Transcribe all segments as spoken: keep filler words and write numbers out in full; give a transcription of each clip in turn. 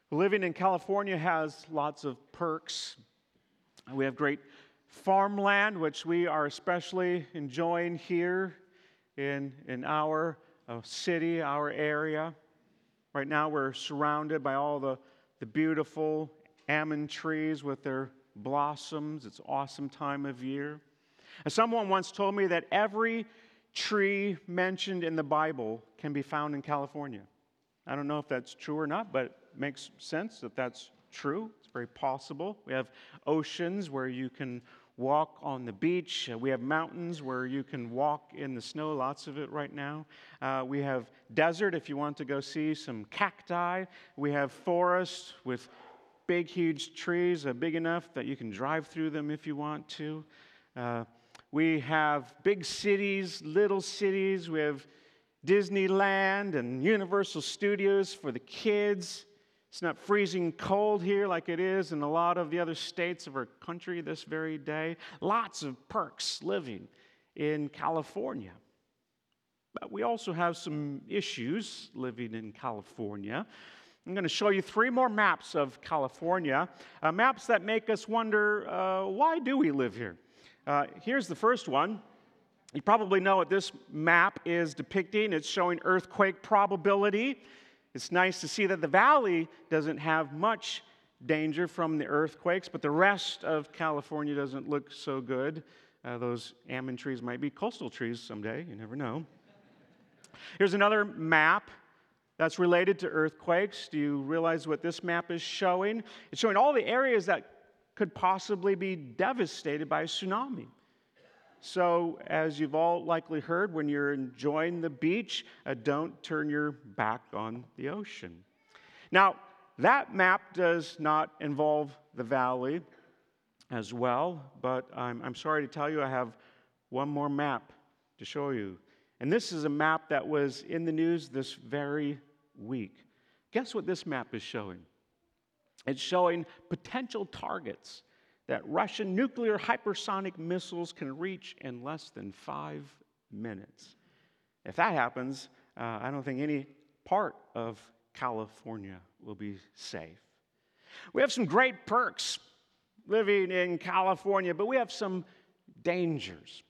Living in California has lots of perks. We have great farmland, which we are especially enjoying here in, in our uh, city, our area. Right now we're surrounded by all the, the beautiful almond trees with their blossoms. It's an awesome time of year. And someone once told me that every tree mentioned in the Bible can be found in California. I don't know if that's true or not, but it makes sense that that's true. It's very possible. We have oceans where you can walk on the beach. We have mountains where you can walk in the snow, lots of it right now. Uh, we have desert if you want to go see some cacti. We have forests with big, huge trees, uh, big enough that you can drive through them if you want to. Uh, we have big cities, little cities. We have Disneyland and Universal Studios for the kids. It's not freezing cold here like it is in a lot of the other states of our country this very day. Lots of perks living in California. But we also have some issues living in California. I'm going to show you three more maps of California, uh, maps that make us wonder, uh, why do we live here? Uh, here's the first one. You probably know what this map is depicting. It's showing earthquake probability. It's nice to see that the valley doesn't have much danger from the earthquakes, but the rest of California doesn't look so good. Uh, those almond trees might be coastal trees someday. You never know. Here's another map that's related to earthquakes. Do you realize what this map is showing? It's showing all the areas that could possibly be devastated by a tsunami. So, as you've all likely heard, when you're enjoying the beach, uh, don't turn your back on the ocean. Now, that map does not involve the valley as well, but I'm, I'm sorry to tell you I have one more map to show you. And this is a map that was in the news this very week. Guess what this map is showing? It's showing potential targets that Russian nuclear hypersonic missiles can reach in less than five minutes. If that happens, uh, I don't think any part of California will be safe. We have some great perks living in California, but we have some dangers,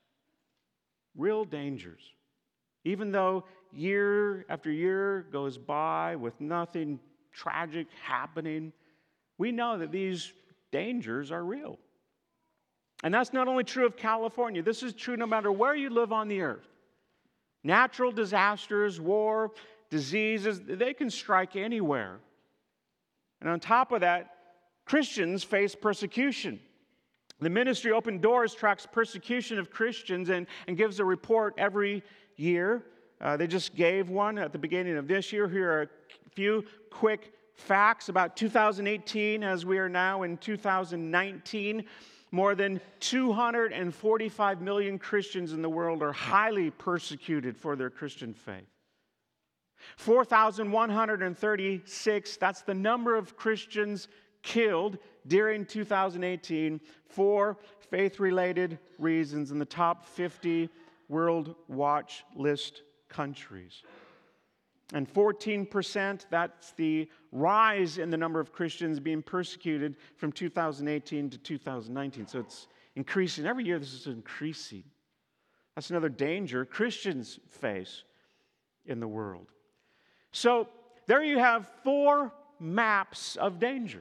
real dangers. Even though year after year goes by with nothing tragic happening, we know that these dangers are real. And that's not only true of California. This is true no matter where you live on the earth. Natural disasters, war, diseases, they can strike anywhere. And on top of that, Christians face persecution. The ministry Open Doors tracks persecution of Christians and, and gives a report every year. Uh, they just gave one at the beginning of this year. Here are a few quick facts about two thousand eighteen, as we are now in two thousand nineteen. More than two hundred forty-five million Christians in the world are highly persecuted for their Christian faith. four thousand one hundred thirty-six, that's the number of Christians killed during two thousand eighteen for faith-related reasons in the top fifty World Watch List countries. And fourteen percent, that's the rise in the number of Christians being persecuted from two thousand eighteen to two thousand nineteen. So it's increasing. Every year this is increasing. That's another danger Christians face in the world. So there you have four maps of danger.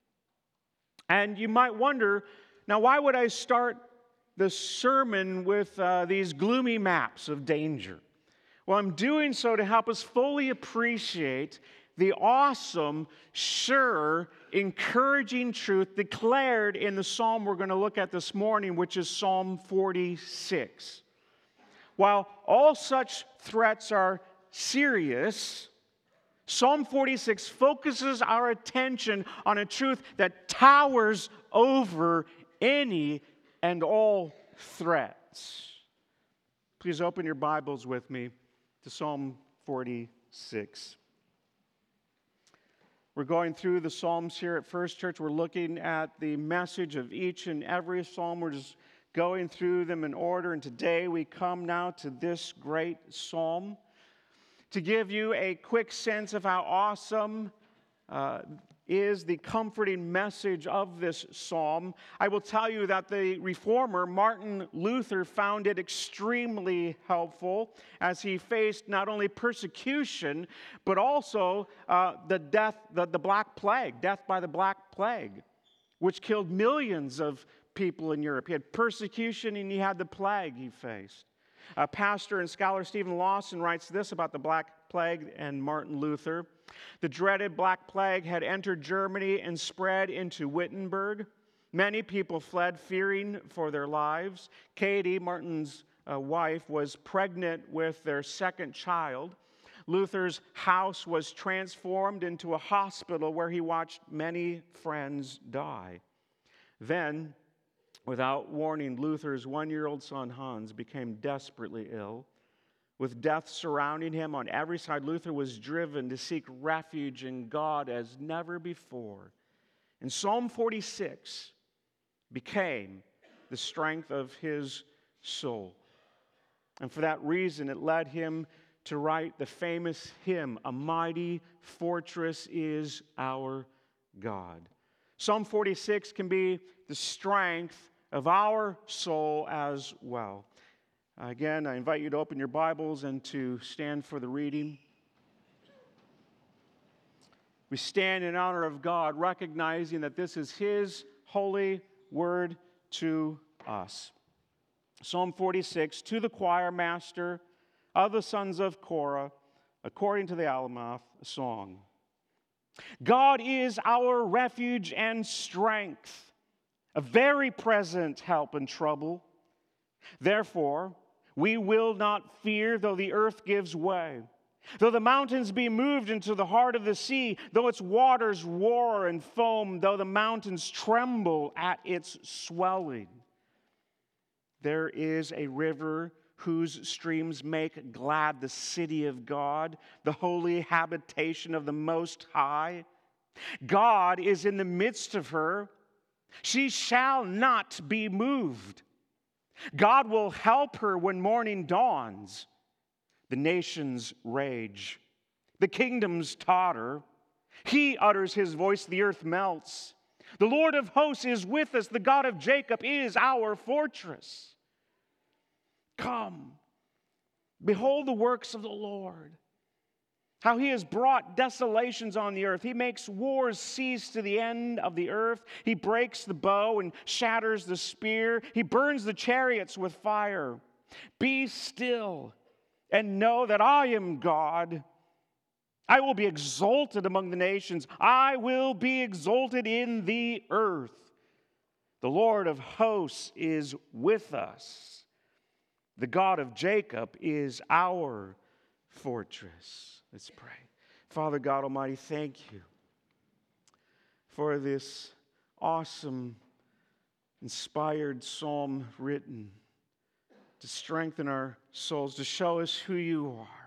And you might wonder, now why would I start the sermon with uh, these gloomy maps of danger? Well, I'm doing so to help us fully appreciate the awesome, sure, encouraging truth declared in the psalm we're going to look at this morning, which is Psalm forty-six. While all such threats are serious, Psalm forty-six focuses our attention on a truth that towers over any and all threats. Please open your Bibles with me to Psalm forty-six. We're going through the Psalms here at First Church. We're looking at the message of each and every psalm. We're just going through them in order. And today we come now to this great psalm to give you a quick sense of how awesome uh, is the comforting message of this psalm. I will tell you that the reformer Martin Luther found it extremely helpful as he faced not only persecution, but also uh, the death, the, the Black Plague, death by the Black Plague, which killed millions of people in Europe. He had persecution and he had the plague he faced. Uh, pastor and scholar Stephen Lawson writes this about the Black Plague and Martin Luther. The dreaded Black Plague had entered Germany and spread into Wittenberg. Many people fled, fearing for their lives. Katie, Martin's uh, wife, was pregnant with their second child. Luther's house was transformed into a hospital where he watched many friends die. Then, without warning, Luther's one-year-old son Hans became desperately ill. With death surrounding him on every side, Luther was driven to seek refuge in God as never before. And Psalm forty-six became the strength of his soul. And for that reason, it led him to write the famous hymn, "A Mighty Fortress is Our God." Psalm forty-six can be the strength of our soul as well. Again, I invite you to open your Bibles and to stand for the reading. We stand in honor of God, recognizing that this is His holy word to us. Psalm forty-six, to the choir master of the sons of Korah, according to the Alamoth song. God is our refuge and strength, a very present help in trouble. Therefore, we will not fear, though the earth gives way, though the mountains be moved into the heart of the sea, though its waters roar and foam, though the mountains tremble at its swelling. There is a river whose streams make glad the city of God, the holy habitation of the Most High. God is in the midst of her. She shall not be moved. God will help her when morning dawns. The nations rage. The kingdoms totter. He utters his voice, the earth melts. The Lord of hosts is with us. The God of Jacob is our fortress. Come, behold the works of the Lord, how he has brought desolations on the earth. He makes wars cease to the end of the earth. He breaks the bow and shatters the spear. He burns the chariots with fire. Be still and know that I am God. I will be exalted among the nations. I will be exalted in the earth. The Lord of hosts is with us. The God of Jacob is our fortress. Let's pray. Father God Almighty, thank you for this awesome, inspired psalm written to strengthen our souls, to show us who you are,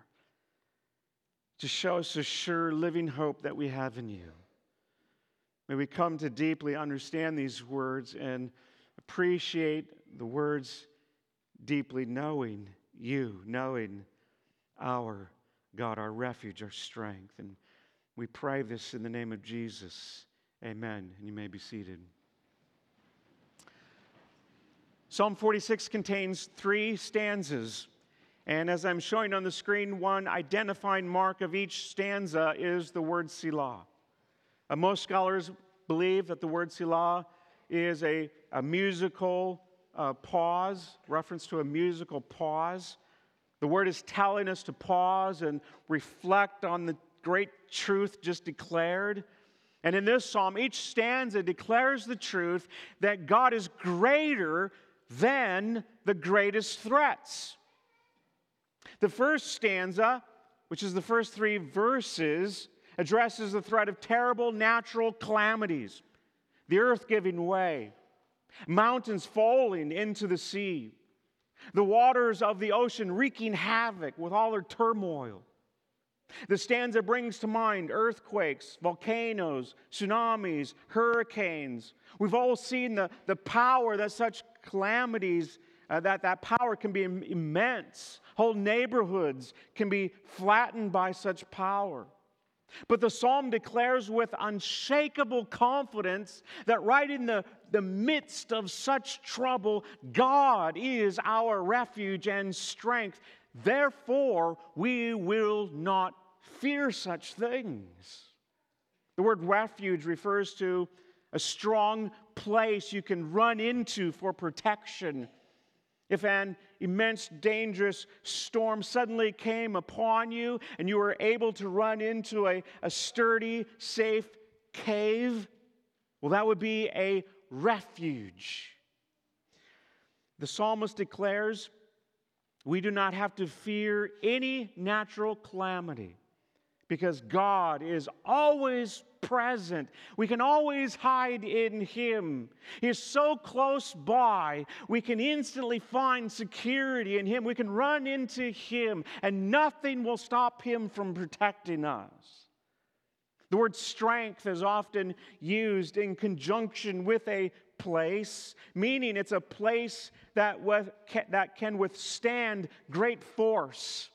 to show us the sure living hope that we have in you. May we come to deeply understand these words and appreciate the words deeply, knowing you, knowing our God, our refuge, our strength. And we pray this in the name of Jesus. Amen. And you may be seated. Psalm forty-six contains three stanzas. And as I'm showing on the screen, one identifying mark of each stanza is the word Selah. Uh, most scholars believe that the word Selah is a, a musical uh, pause, reference to a musical pause. The word is telling us to pause and reflect on the great truth just declared. And in this psalm, each stanza declares the truth that God is greater than the greatest threats. The first stanza, which is the first three verses, addresses the threat of terrible natural calamities, the earth giving way, mountains falling into the sea, the waters of the ocean wreaking havoc with all their turmoil. The stanza brings to mind earthquakes, volcanoes, tsunamis, hurricanes. We've all seen the, the power that such calamities, uh, that that power can be im- immense. Whole neighborhoods can be flattened by such power. But the psalm declares with unshakable confidence that right in the, the midst of such trouble, God is our refuge and strength. Therefore, we will not fear such things. The word refuge refers to a strong place you can run into for protection. If an immense, dangerous storm suddenly came upon you and you were able to run into a, a sturdy, safe cave, well, that would be a refuge. The psalmist declares we do not have to fear any natural calamity because God is always present. We can always hide in Him. He is so close by, we can instantly find security in Him. We can run into Him, and nothing will stop Him from protecting us. The word strength is often used in conjunction with a place, meaning it's a place that, with, that can withstand great force.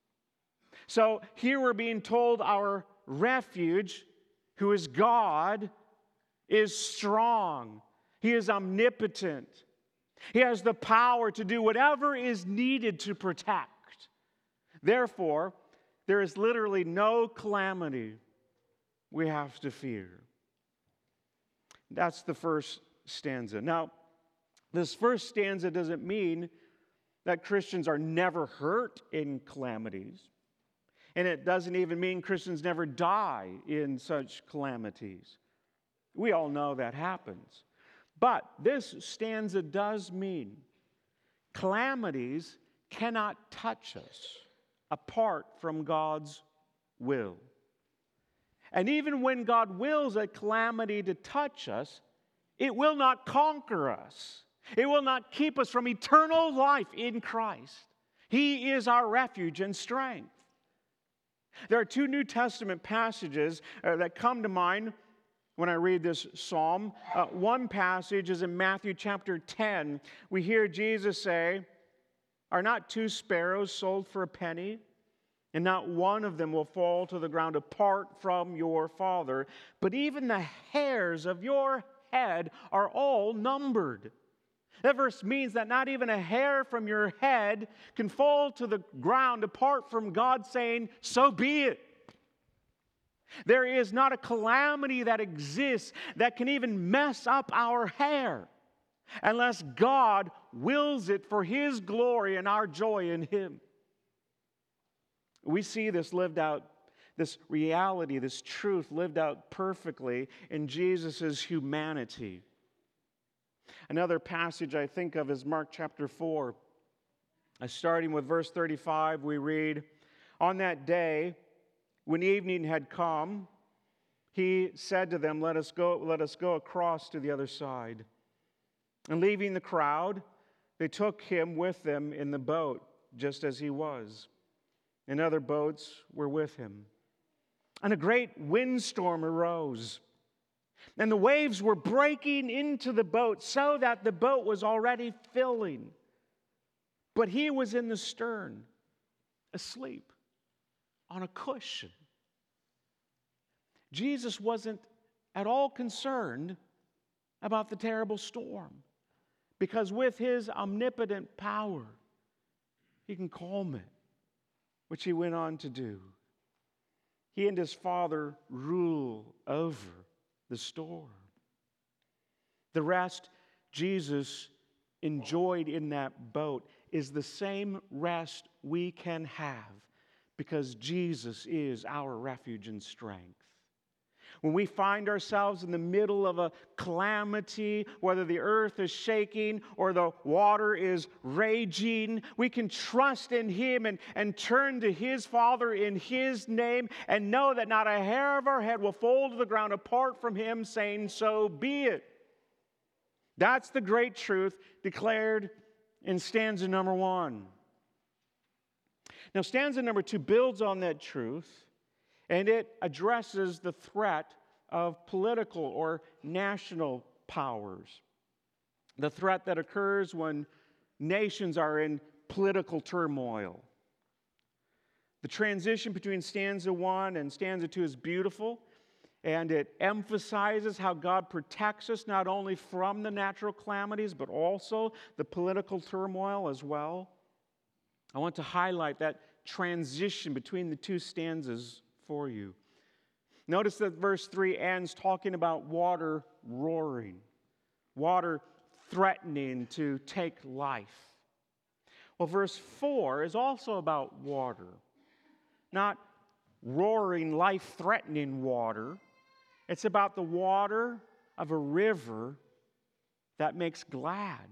So here we're being told our refuge, who is God, is strong. He is omnipotent. He has the power to do whatever is needed to protect. Therefore, there is literally no calamity we have to fear. That's the first stanza. Now, this first stanza doesn't mean that Christians are never hurt in calamities. And it doesn't even mean Christians never die in such calamities. We all know that happens. But this stanza does mean calamities cannot touch us apart from God's will. And even when God wills a calamity to touch us, it will not conquer us. It will not keep us from eternal life in Christ. He is our refuge and strength. There are two New Testament passages uh, that come to mind when I read this psalm. Uh, one passage is in Matthew chapter ten. We hear Jesus say, "Are not two sparrows sold for a penny? And not one of them will fall to the ground apart from your Father. But even the hairs of your head are all numbered." That verse means that not even a hair from your head can fall to the ground apart from God saying, "So be it." There is not a calamity that exists that can even mess up our hair unless God wills it for His glory and our joy in Him. We see this lived out, this reality, this truth lived out perfectly in Jesus' humanity. Another passage I think of is Mark chapter four. Starting with verse thirty-five, we read, "On that day, when evening had come, He said to them, let us go, let us go across to the other side. And leaving the crowd, they took Him with them in the boat, just as He was. And other boats were with Him. And a great windstorm arose. And the waves were breaking into the boat so that the boat was already filling. But He was in the stern, asleep on a cushion." Jesus wasn't at all concerned about the terrible storm because with His omnipotent power, He can calm it, which He went on to do. He and His Father rule over the storm. The rest Jesus enjoyed in that boat is the same rest we can have because Jesus is our refuge and strength. When we find ourselves in the middle of a calamity, whether the earth is shaking or the water is raging, we can trust in Him and, and turn to His Father in His name and know that not a hair of our head will fall to the ground apart from Him, saying, "So be it." That's the great truth declared in stanza number one. Now, stanza number two builds on that truth, and it addresses the threat of political or national powers. The threat that occurs when nations are in political turmoil. The transition between stanza one and stanza two is beautiful, and it emphasizes how God protects us not only from the natural calamities, but also the political turmoil as well. I want to highlight that transition between the two stanzas for you. Notice that verse three ends talking about water roaring, water threatening to take life. Well, verse four is also about water, not roaring, life-threatening water. It's about the water of a river that makes glad.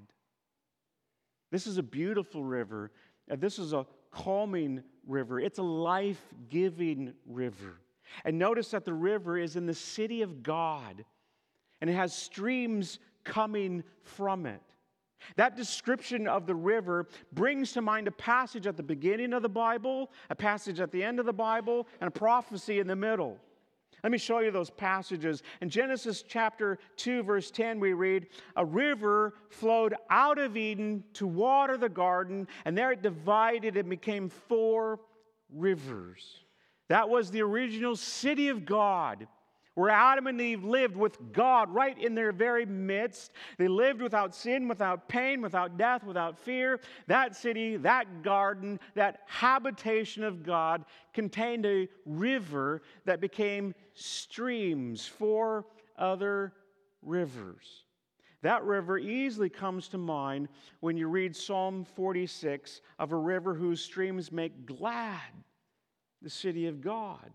This is a beautiful river. This is a calming river. It's a life-giving river. And notice that the river is in the city of God, and it has streams coming from it. That description of the river brings to mind a passage at the beginning of the Bible, a passage at the end of the Bible, and a prophecy in the middle. Let me show you those passages. In Genesis chapter two, verse ten, we read, "A river flowed out of Eden to water the garden, and there it divided and became four rivers." That was the original city of God, where Adam and Eve lived with God right in their very midst. They lived without sin, without pain, without death, without fear. That city, that garden, that habitation of God contained a river that became streams, four other rivers. That river easily comes to mind when you read Psalm forty-six of a river whose streams make glad the city of God.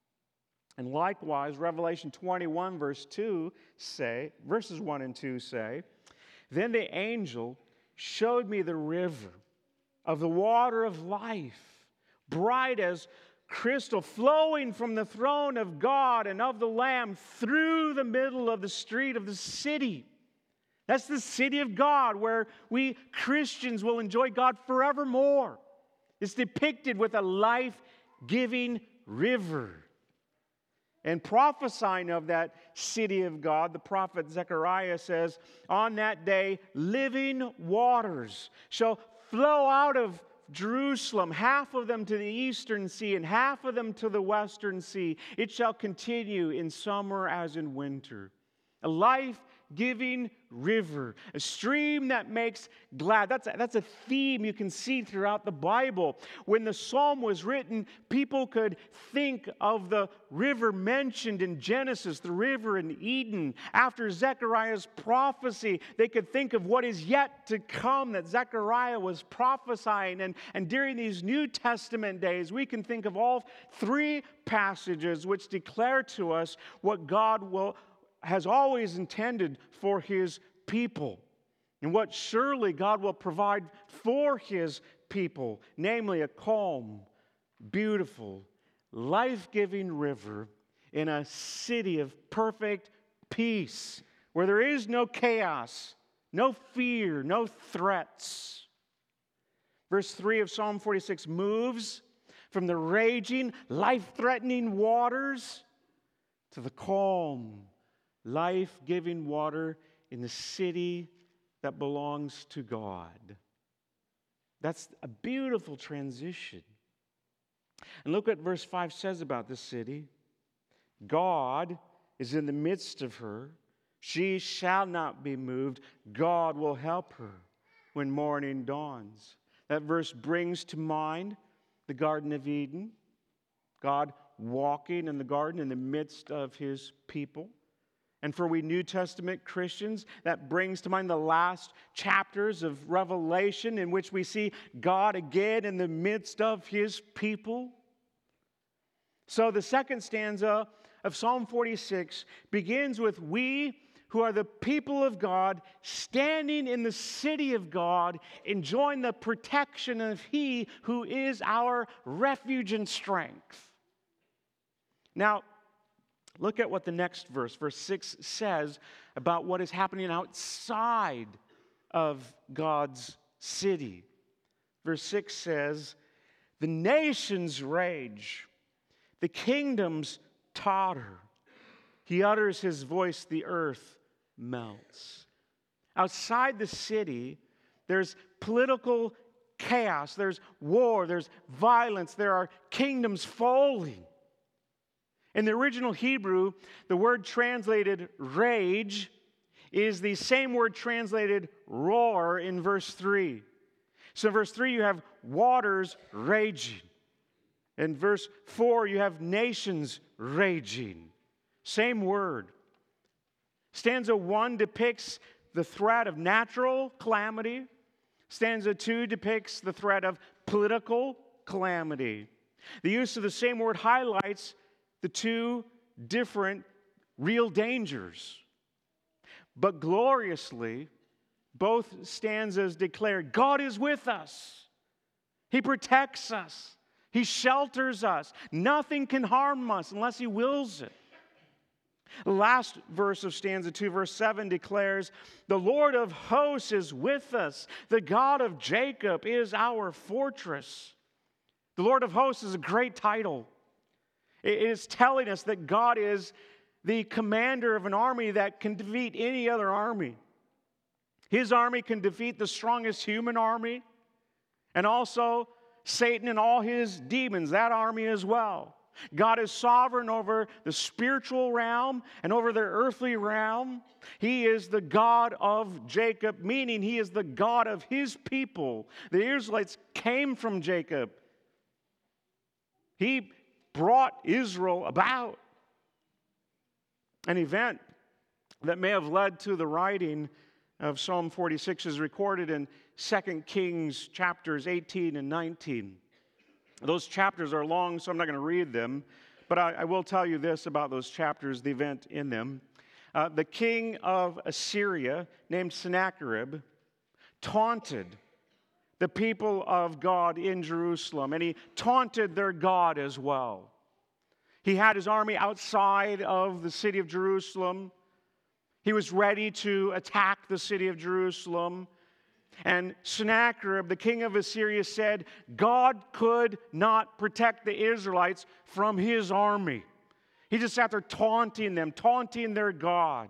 And likewise, Revelation twenty-one, verse two say, verses one and two say, "Then the angel showed me the river of the water of life, bright as crystal, flowing from the throne of God and of the Lamb through the middle of the street of the city." That's the city of God, where we Christians will enjoy God forevermore. It's depicted with a life-giving river. And prophesying of that city of God, the prophet Zechariah says, "On that day, living waters shall flow out of Jerusalem, half of them to the eastern sea and half of them to the western sea. It shall continue in summer as in winter." A life-giving river, a stream that makes glad. That's a, that's a theme you can see throughout the Bible. When the psalm was written, people could think of the river mentioned in Genesis, the river in Eden. After Zechariah's prophecy, they could think of what is yet to come that Zechariah was prophesying. And, and during these New Testament days, we can think of all three passages which declare to us what God will has always intended for His people, and what surely God will provide for His people, namely a calm, beautiful, life-giving river in a city of perfect peace, where there is no chaos, no fear, no threats. Verse three of Psalm forty-six moves from the raging, life-threatening waters to the calm, life-giving water in the city that belongs to God. That's a beautiful transition. And look what verse five says about this city. "God is in the midst of her. She shall not be moved. God will help her when morning dawns." That verse brings to mind the Garden of Eden. God walking in the garden in the midst of His people. And for we New Testament Christians, that brings to mind the last chapters of Revelation, in which we see God again in the midst of His people. So the second stanza of Psalm forty-six begins with we who are the people of God, standing in the city of God, enjoying the protection of He who is our refuge and strength. Now, look at what the next verse, verse six, says about what is happening outside of God's city. Verse six says, "The nations rage, the kingdoms totter. He utters His voice, the earth melts." Outside the city, there's political chaos, there's war, there's violence, there are kingdoms falling. In the original Hebrew, the word translated rage is the same word translated roar in verse three. So in verse three, you have waters raging. In verse four, you have nations raging. Same word. Stanza one depicts the threat of natural calamity. Stanza two depicts the threat of political calamity. The use of the same word highlights the two different real dangers. But gloriously, both stanzas declare God is with us. He protects us. He shelters us. Nothing can harm us unless He wills it. The last verse of stanza two, verse seven, declares, the Lord of hosts is with us. The God of Jacob is our fortress. The Lord of hosts is a great title. It is telling us that God is the commander of an army that can defeat any other army. His army can defeat the strongest human army, and also Satan and all his demons, that army as well. God is sovereign over the spiritual realm and over the earthly realm. He is the God of Jacob, meaning He is the God of His people. The Israelites came from Jacob. He brought Israel about. An event that may have led to the writing of Psalm forty-six is recorded in Second Kings chapters eighteen and nineteen. Those chapters are long, so I'm not going to read them, but I, I will tell you this about those chapters, the event in them. Uh, the king of Assyria, named Sennacherib, taunted the people of God in Jerusalem, and he taunted their God as well. He had his army outside of the city of Jerusalem. He was ready to attack the city of Jerusalem. And Sennacherib, the king of Assyria, said God could not protect the Israelites from his army. He just sat there taunting them, taunting their God.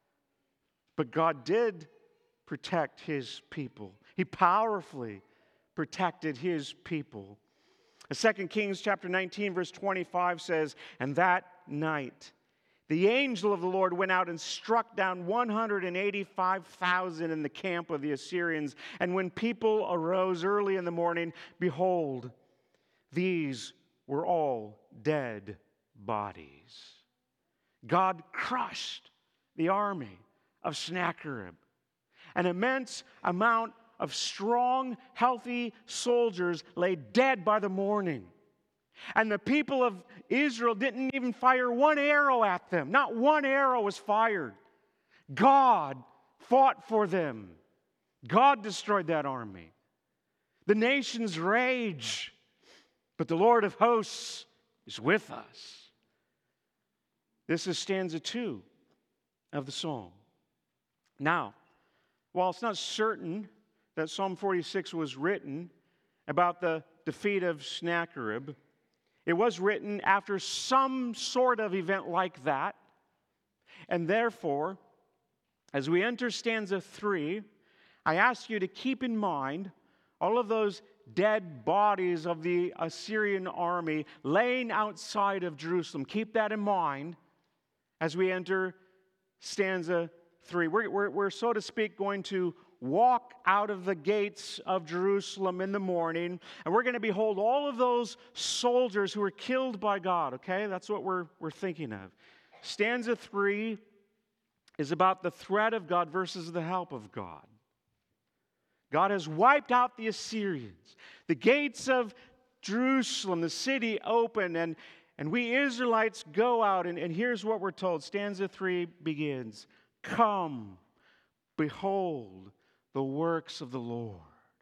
But God did protect His people. He powerfully protected His people. Second Kings chapter nineteen, verse twenty-five says, and that night the angel of the Lord went out and struck down one hundred eighty-five thousand in the camp of the Assyrians. And when people arose early in the morning, behold, these were all dead bodies. God crushed the army of Sennacherib. An immense amount of strong, healthy soldiers lay dead by the morning. And the people of Israel didn't even fire one arrow at them. Not one arrow was fired. God fought for them. God destroyed that army. The nations rage, but the Lord of hosts is with us. This is stanza two of the psalm. Now, while it's not certain that Psalm forty-six was written about the defeat of Sennacherib, it was written after some sort of event like that. And therefore, as we enter stanza three, I ask you to keep in mind all of those dead bodies of the Assyrian army laying outside of Jerusalem. Keep that in mind as we enter stanza three. We're, we're, we're so to speak, going to walk out of the gates of Jerusalem in the morning, and we're going to behold all of those soldiers who were killed by God, okay? That's what we're, we're thinking of. Stanza three is about the threat of God versus the help of God. God has wiped out the Assyrians. The gates of Jerusalem, the city, open, and, and we Israelites go out, and, and here's what we're told. Stanza three begins, come, behold the works of the Lord,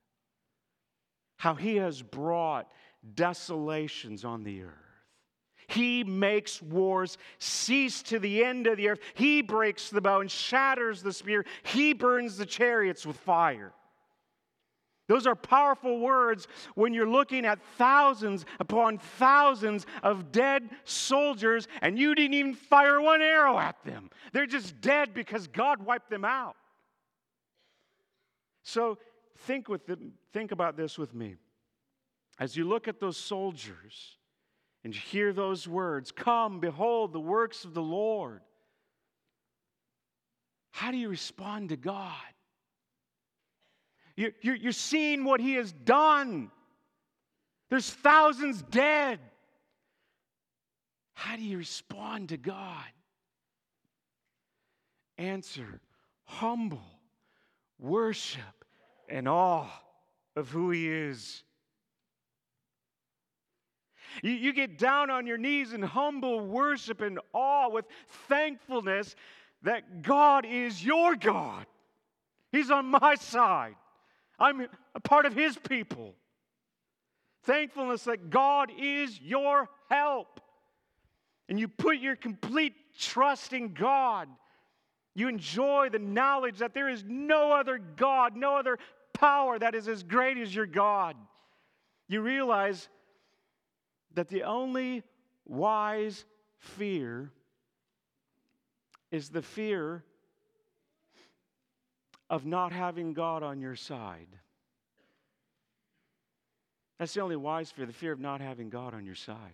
how He has brought desolations on the earth. He makes wars cease to the end of the earth. He breaks the bow and shatters the spear. He burns the chariots with fire. Those are powerful words when you're looking at thousands upon thousands of dead soldiers and you didn't even fire one arrow at them. They're just dead because God wiped them out. So think with the, think about this with me. As you look at those soldiers and you hear those words, "Come, behold the works of the Lord," how do you respond to God? You're, you're, you're seeing what He has done. There's thousands dead. How do you respond to God? Answer: humble worship and awe of who He is. You, you get down on your knees in humble worship and awe with thankfulness that God is your God. He's on my side. I'm a part of His people. Thankfulness that God is your help. And you put your complete trust in God. You enjoy the knowledge that there is no other God, no other power that is as great as your God. You realize that the only wise fear is the fear of not having God on your side. That's the only wise fear, the fear of not having God on your side.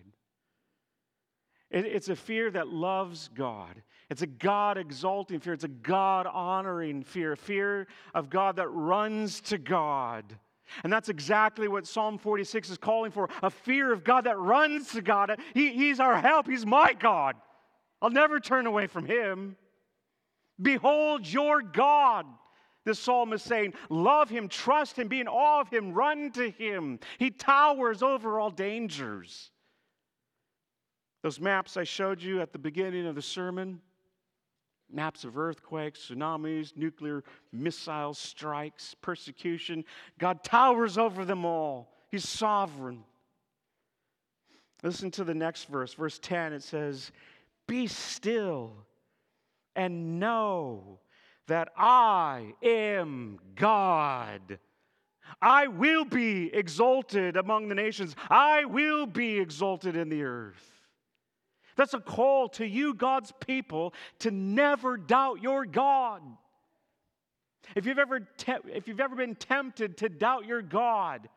It, it's a fear that loves God. It's a God-exalting fear. It's a God-honoring fear, a fear of God that runs to God. And that's exactly what Psalm forty-six is calling for, a fear of God that runs to God. He, he's our help. He's my God. I'll never turn away from Him. Behold your God. This psalm is saying, love Him, trust Him, be in awe of Him, run to Him. He towers over all dangers. Those maps I showed you at the beginning of the sermon, maps of earthquakes, tsunamis, nuclear missile strikes, persecution, God towers over them all. He's sovereign. Listen to the next verse, verse ten. It says, be still and know that I am God. I will be exalted among the nations. I will be exalted in the earth. That's a call to you, God's people, to never doubt your God. If you've ever, te- if you've ever been tempted to doubt your God,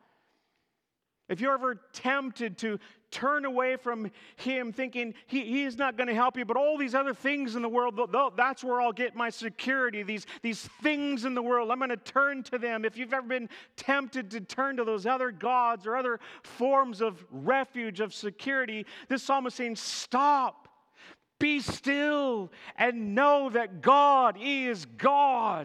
if you're ever tempted to turn away from Him thinking he, He's not going to help you, but all these other things in the world, that's where I'll get my security. These, these things in the world, I'm going to turn to them. If you've ever been tempted to turn to those other gods or other forms of refuge, of security, this psalm is saying, stop, be still, and know that God is God.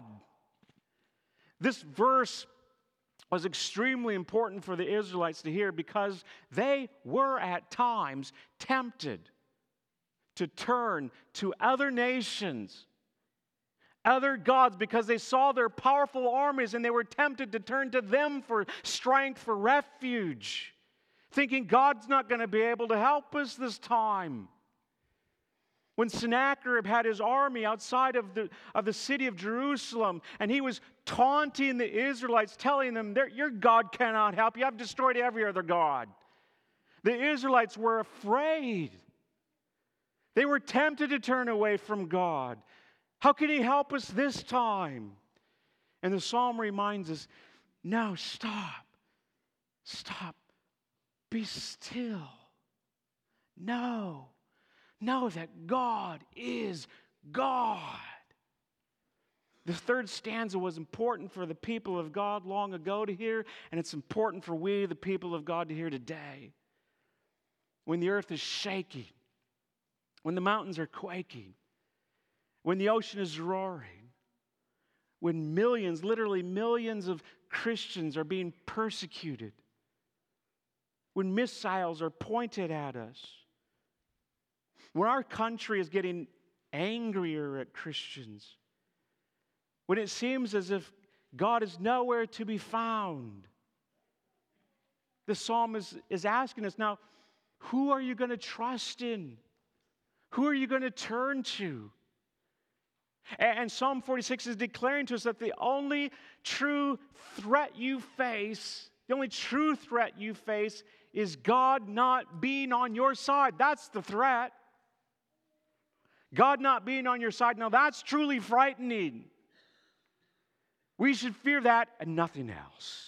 This verse was extremely important for the Israelites to hear because they were at times tempted to turn to other nations, other gods, because they saw their powerful armies and they were tempted to turn to them for strength, for refuge, thinking God's not going to be able to help us this time. When Sennacherib had his army outside of the, of the city of Jerusalem, and he was taunting the Israelites, telling them, your God cannot help you. I've destroyed every other god. The Israelites were afraid. They were tempted to turn away from God. How can He help us this time? And the psalm reminds us, no, stop. Stop. Be still. No. Know that God is God. The third stanza was important for the people of God long ago to hear, and it's important for we, the people of God, to hear today. When the earth is shaking, when the mountains are quaking, when the ocean is roaring, when millions, literally millions of Christians are being persecuted, when missiles are pointed at us, when our country is getting angrier at Christians, when it seems as if God is nowhere to be found, the psalm is, is asking us now, who are you going to trust in? Who are you going to turn to? And, and Psalm forty-six is declaring to us that the only true threat you face, the only true threat you face is God not being on your side. That's the threat. God not being on your side. Now that's truly frightening. We should fear that and nothing else.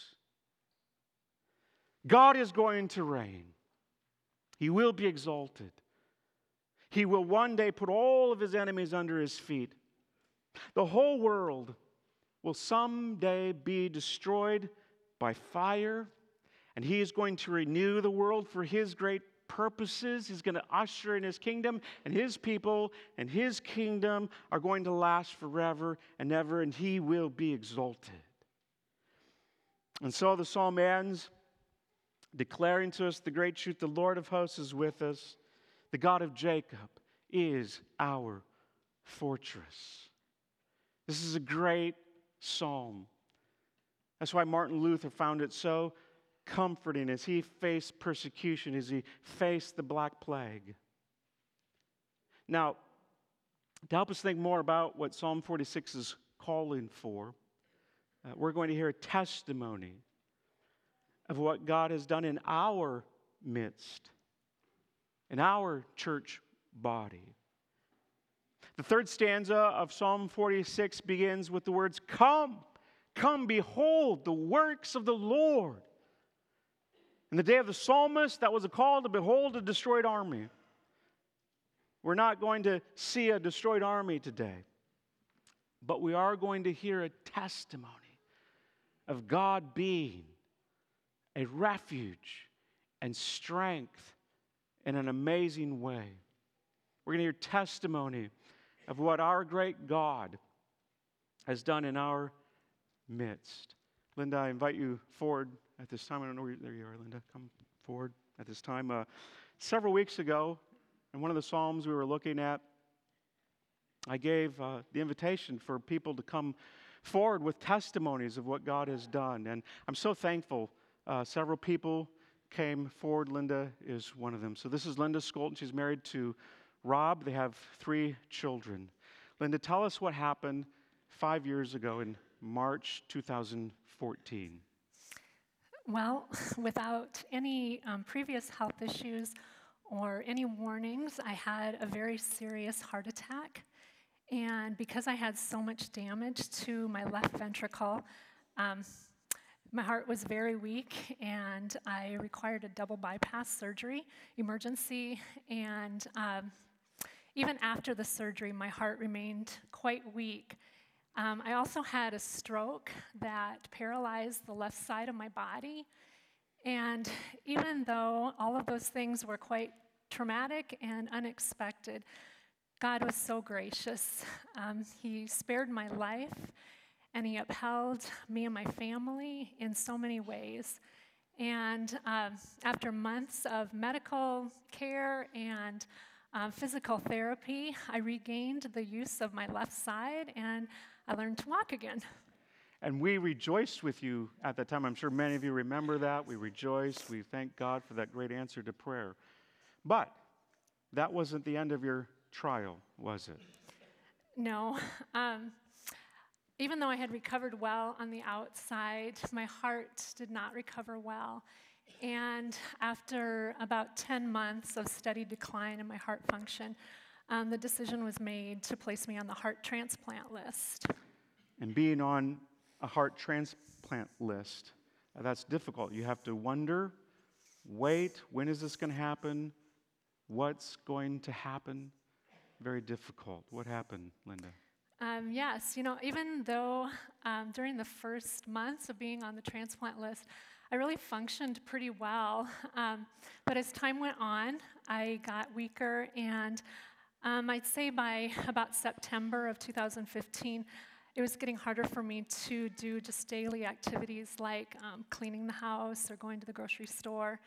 God is going to reign. He will be exalted. He will one day put all of his enemies under his feet. The whole world will someday be destroyed by fire, and he is going to renew the world for his great purposes. He's going to usher in his kingdom, and his people and his kingdom are going to last forever and ever, and he will be exalted. And so the psalm ends declaring to us the great truth: the Lord of hosts is with us. The God of Jacob is our fortress. This is a great psalm. That's why Martin Luther found it so comforting as he faced persecution, as he faced the Black Plague. Now, to help us think more about what Psalm forty-six is calling for, uh, we're going to hear a testimony of what God has done in our midst, in our church body. The third stanza of Psalm forty-six begins with the words, "Come, come, behold the works of the Lord." In the day of the psalmist, that was a call to behold a destroyed army. We're not going to see a destroyed army today, but we are going to hear a testimony of God being a refuge and strength in an amazing way. We're going to hear testimony of what our great God has done in our midst. Linda, I invite you forward at this time. I don't know where you, there you are, Linda. Come forward at this time. Uh, several weeks ago, in one of the Psalms we were looking at, I gave uh, the invitation for people to come forward with testimonies of what God has done. And I'm so thankful uh, several people came forward. Linda is one of them. So this is Linda Skolton. She's married to Rob. They have three children. Linda, tell us what happened five years ago in March two thousand fourteen. Well, without any um, previous health issues or any warnings, I had a very serious heart attack. And because I had so much damage to my left ventricle, um, my heart was very weak, and I required a double bypass surgery, emergency. And um, even after the surgery, my heart remained quite weak. Um, I also had a stroke that paralyzed the left side of my body. And even though all of those things were quite traumatic and unexpected, God was so gracious. Um, he spared my life, and he upheld me and my family in so many ways. And um, after months of medical care and um, physical therapy, I regained the use of my left side, and I learned to walk again. And we rejoiced with you at that time. I'm sure many of you remember that. We rejoiced. We thank God for that great answer to prayer. But that wasn't the end of your trial, was it? No. Um, even though I had recovered well on the outside, my heart did not recover well. And after about ten months of steady decline in my heart function, um, the decision was made to place me on the heart transplant list. And being on a heart transplant list, uh, that's difficult. You have to wonder, wait, when is this going to happen? What's going to happen? Very difficult. What happened, Linda? Um, yes, you know, even though um, during the first months of being on the transplant list, I really functioned pretty well. Um, but as time went on, I got weaker, and um, I'd say by about September of two thousand fifteen, it was getting harder for me to do just daily activities like um, cleaning the house or going to the grocery store,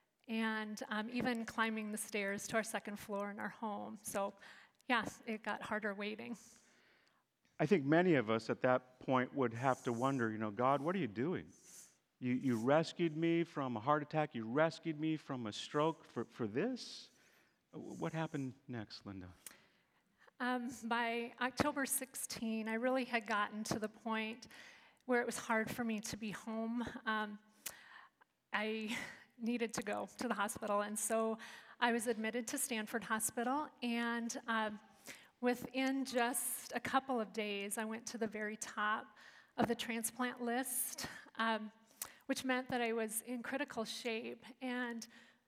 and um, even climbing the stairs to our second floor in our home. So, yes, it got harder waiting. I think many of us at that point would have to wonder, you know, God, what are you doing? You, you rescued me from a heart attack. You rescued me from a stroke for, for this? What happened next, Linda? Um, by October sixteenth, I really had gotten to the point where it was hard for me to be home. Um, I needed to go to the hospital, and so I was admitted to Stanford Hospital, and uh, within just a couple of days, I went to the very top of the transplant list, um, which meant that I was in critical shape and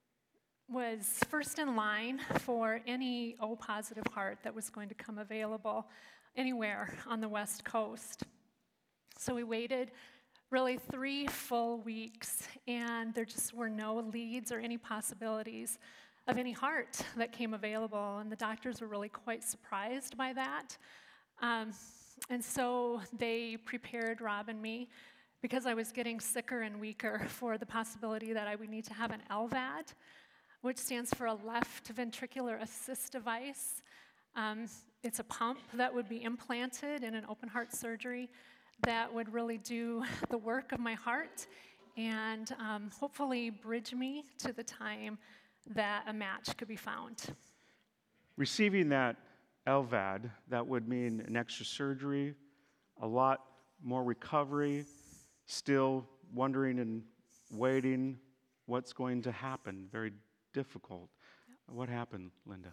was first in line for any O-positive heart that was going to come available anywhere on the West Coast. So we waited really three full weeks, and there just were no leads or any possibilities of any heart that came available, and the doctors were really quite surprised by that. Um, and so they prepared Rob and me, because I was getting sicker and weaker, for the possibility that I would need to have an L V A D, which stands for a left ventricular assist device. Um, it's a pump that would be implanted in an open heart surgery that would really do the work of my heart and um, hopefully bridge me to the time that a match could be found. Receiving that L V A D, that would mean an extra surgery, a lot more recovery, still wondering and waiting what's going to happen. Very difficult. Yep. What happened, Linda?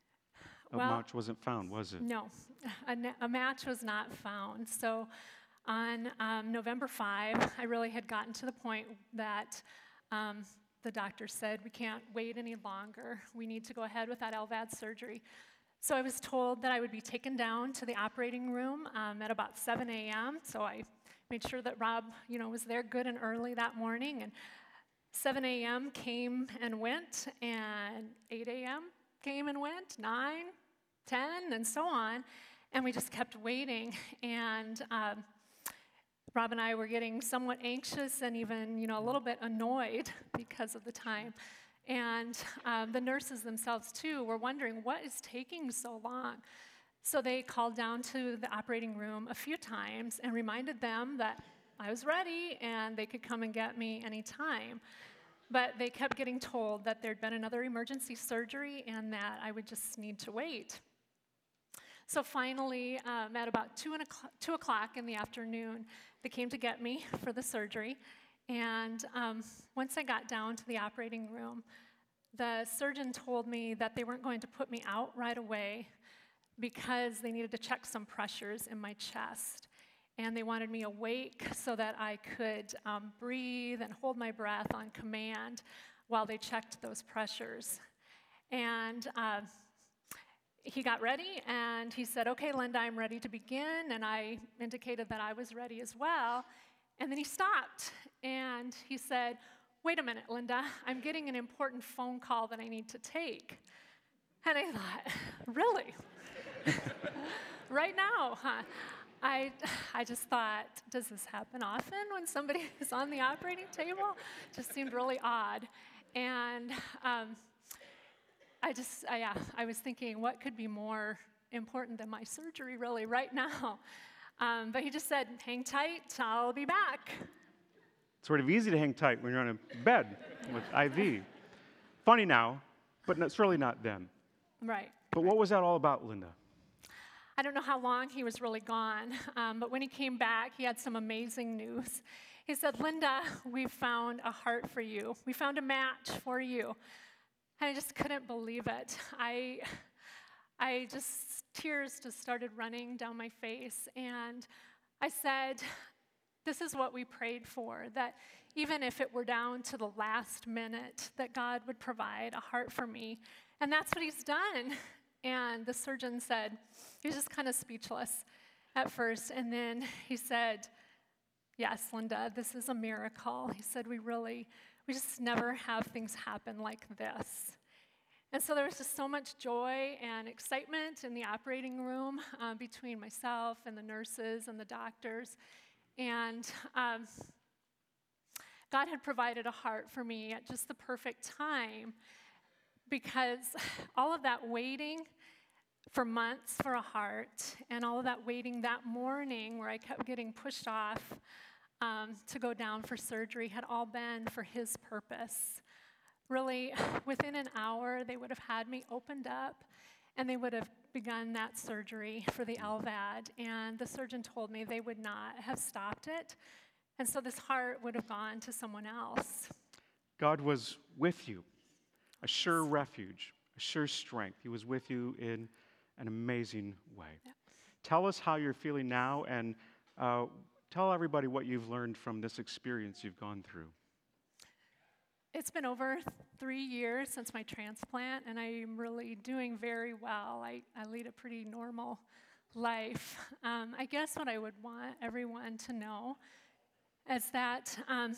A well, match wasn't found, was it? No, a, a match was not found. So on um, November fifth, I really had gotten to the point that um, the doctor said, we can't wait any longer. We need to go ahead with that L V A D surgery. So I was told that I would be taken down to the operating room um, at about seven a.m. So I made sure that Rob, you know, was there good and early that morning. And seven a.m. came and went, and eight a.m. came and went, nine, ten, and so on. And we just kept waiting. And um, Rob and I were getting somewhat anxious and even, you know, a little bit annoyed because of the time. And um, the nurses themselves, too, were wondering, what is taking so long? So they called down to the operating room a few times and reminded them that I was ready and they could come and get me anytime. But they kept getting told that there'd been another emergency surgery and that I would just need to wait. So finally, um, at about two, and o'clock, two o'clock in the afternoon, they came to get me for the surgery. And um, once I got down to the operating room, the surgeon told me that they weren't going to put me out right away because they needed to check some pressures in my chest. And they wanted me awake so that I could um, breathe and hold my breath on command while they checked those pressures. And uh, he got ready, and he said, okay, Linda, I'm ready to begin. And I indicated that I was ready as well. And then he stopped, and he said, wait a minute, Linda, I'm getting an important phone call that I need to take. And I thought, really? Right now, huh? I, I just thought, does this happen often when somebody is on the operating table? Just seemed really odd. And um, I just, uh, yeah, I was thinking, what could be more important than my surgery, really, right now? Um, but he just said, hang tight, I'll be back. It's sort of easy to hang tight when you're on a bed with I V. Funny now, but it's really not then. Right. But what was that all about, Linda? I don't know how long he was really gone, um, but when he came back, he had some amazing news. He said, Linda, we found a heart for you. We found a match for you. And I just couldn't believe it. I, I just, tears just started running down my face. And I said, this is what we prayed for, that even if it were down to the last minute, that God would provide a heart for me. And that's what he's done. And the surgeon said, he was just kind of speechless at first. And then he said, yes, Linda, this is a miracle. He said, we really, we just never have things happen like this. And so there was just so much joy and excitement in the operating room uh, between myself and the nurses and the doctors. And um, God had provided a heart for me at just the perfect time, because all of that waiting for months for a heart and all of that waiting that morning where I kept getting pushed off um, to go down for surgery had all been for his purpose. Really, within an hour, they would have had me opened up and they would have begun that surgery for the L V A D. And the surgeon told me they would not have stopped it. And so this heart would have gone to someone else. God was with you. A sure refuge, a sure strength. He was with you in an amazing way. Yep. Tell us how you're feeling now, and uh, tell everybody what you've learned from this experience you've gone through. It's been over three years since my transplant, and I'm really doing very well. I, I lead a pretty normal life. Um, I guess what I would want everyone to know is that um,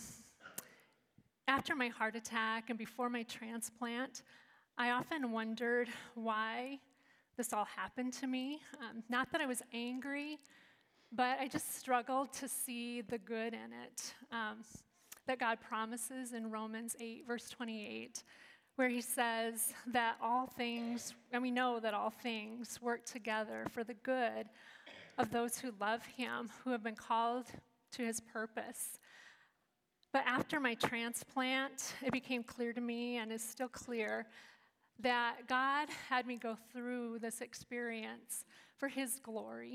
after my heart attack and before my transplant, I often wondered why this all happened to me. Um, not that I was angry, but I just struggled to see the good in it. Um, that God promises in Romans eight, verse twenty-eight, where he says that all things, and we know that all things work together for the good of those who love him, who have been called to his purpose. But after my transplant, it became clear to me, and is still clear, that God had me go through this experience for his glory.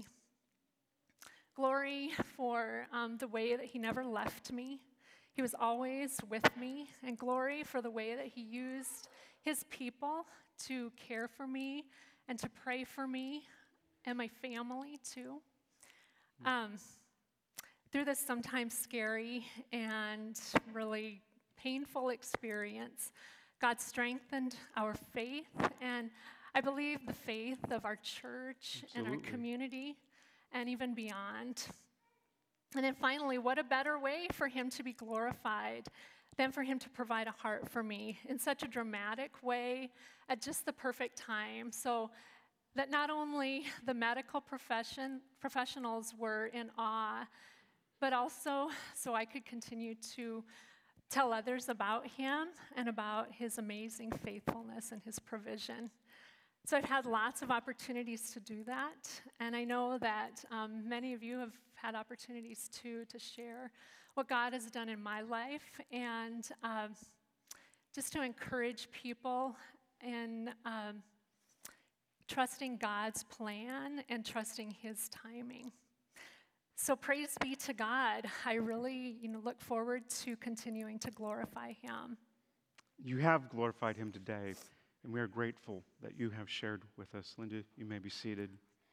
Glory for um, the way that he never left me. He was always with me, and glory for the way that he used his people to care for me and to pray for me and my family too. Um, through this sometimes scary and really painful experience, God strengthened our faith, and I believe the faith of our church Absolutely. and our community and even beyond. And then finally, what a better way for him to be glorified than for him to provide a heart for me in such a dramatic way at just the perfect time, so that not only the medical profession professionals were in awe, but also so I could continue to tell others about him and about his amazing faithfulness and his provision. So I've had lots of opportunities to do that, and I know that um, many of you have had opportunities too to share what God has done in my life, and um, just to encourage people in um, trusting God's plan and trusting his timing. So praise be to God. I really, you know, look forward to continuing to glorify him. You have glorified him today, and we are grateful that you have shared with us. Linda, you may be seated.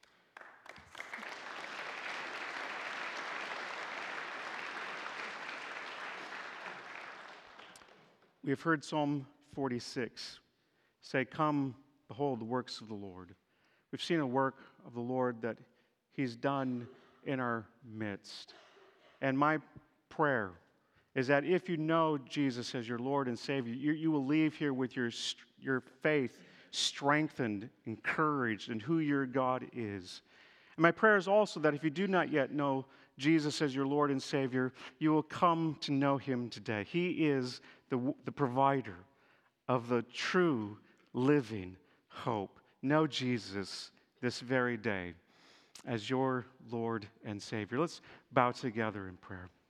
We have heard Psalm forty-six say, "Come, behold the works of the Lord." We've seen a work of the Lord that he's done in our midst. And my prayer is that if you know Jesus as your Lord and Savior, you, you will leave here with your, your faith strengthened, encouraged in who your God is. And my prayer is also that if you do not yet know Jesus as your Lord and Savior, you will come to know him today. He is the, the provider of the true living hope. Know Jesus this very day as your Lord and Savior. Let's bow together in prayer.